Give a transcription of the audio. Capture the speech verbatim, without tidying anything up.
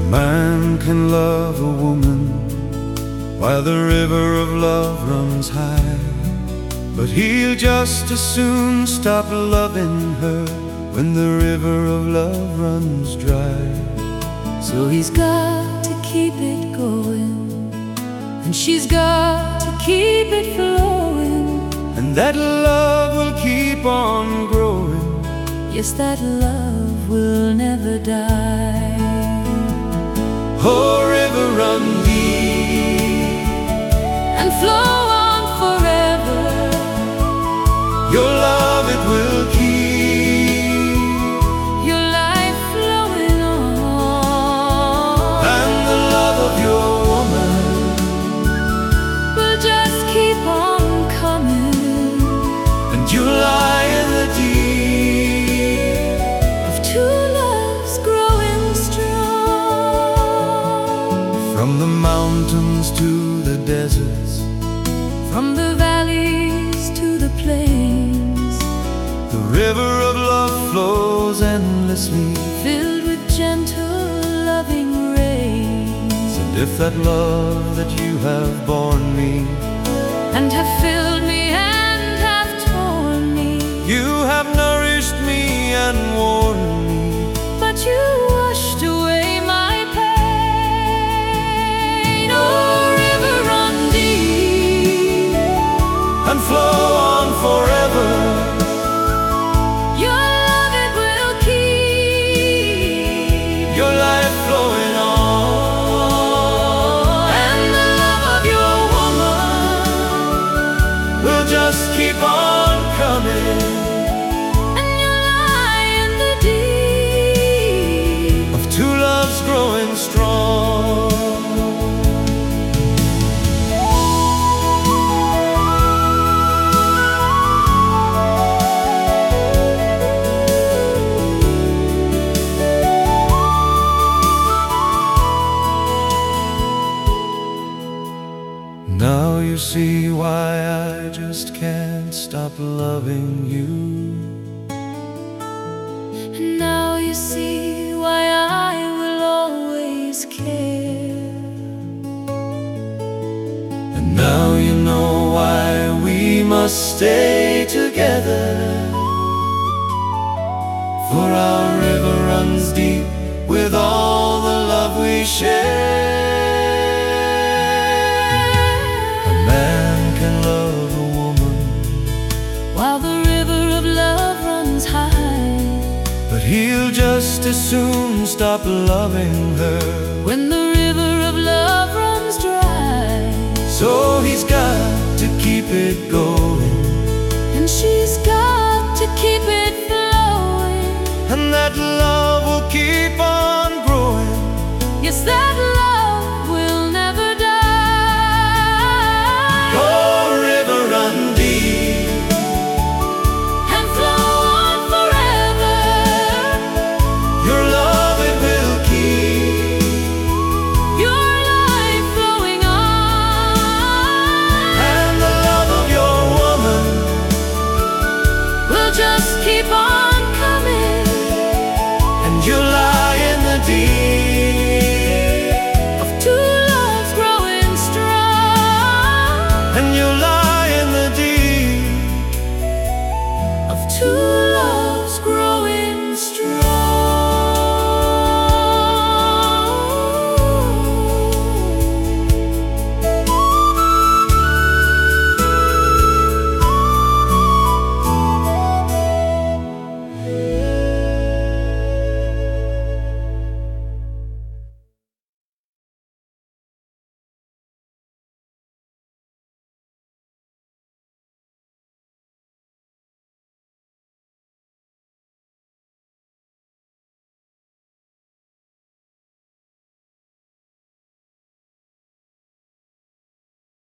Man can love a woman while the river of love runs high, but he'll just as soon stop loving her when the river of love runs dry. So he's got to keep it going, and she's got to keep it flowing, and that love will keep on growing. Yes, that love will never die. Oh, river, run deep and flow on forever. Your love, it will keep your life flowing on, and the love of your woman will just keep on coming, and you lie in the deep of two loves growing strong. from the mountains to the deserts, from the valleys to the plains, the river of love flows endlessly, filled with gentle, loving rains. and if that love that you have borne me And have filled me and have torn me, you have nourished me and worn me, but you washed away my pain. Oh, river, run deep and flow on forever. your love, it will keep Your life flowing on, and the love of your woman will just keep on coming, and you'll lie in the deep of two loves growing strong. Now you see why I just can't stop loving you. And now you see why I will always care. And now you know why we must stay together, for our river runs deep with all the love we share. A man can love a woman While the river of love runs high, but he'll just as soon stop loving her when the river of love runs dry. so he's got to keep it going, And she's got to keep it flowing. and that love will keep on growing. Yes, that love will never die. Oh, river, run deep And flow on forever. your love, it will keep Your life flowing on, and the love of your woman will just keep on coming, and you lie in the deep of two loves growing strong, and you lie in the deep of two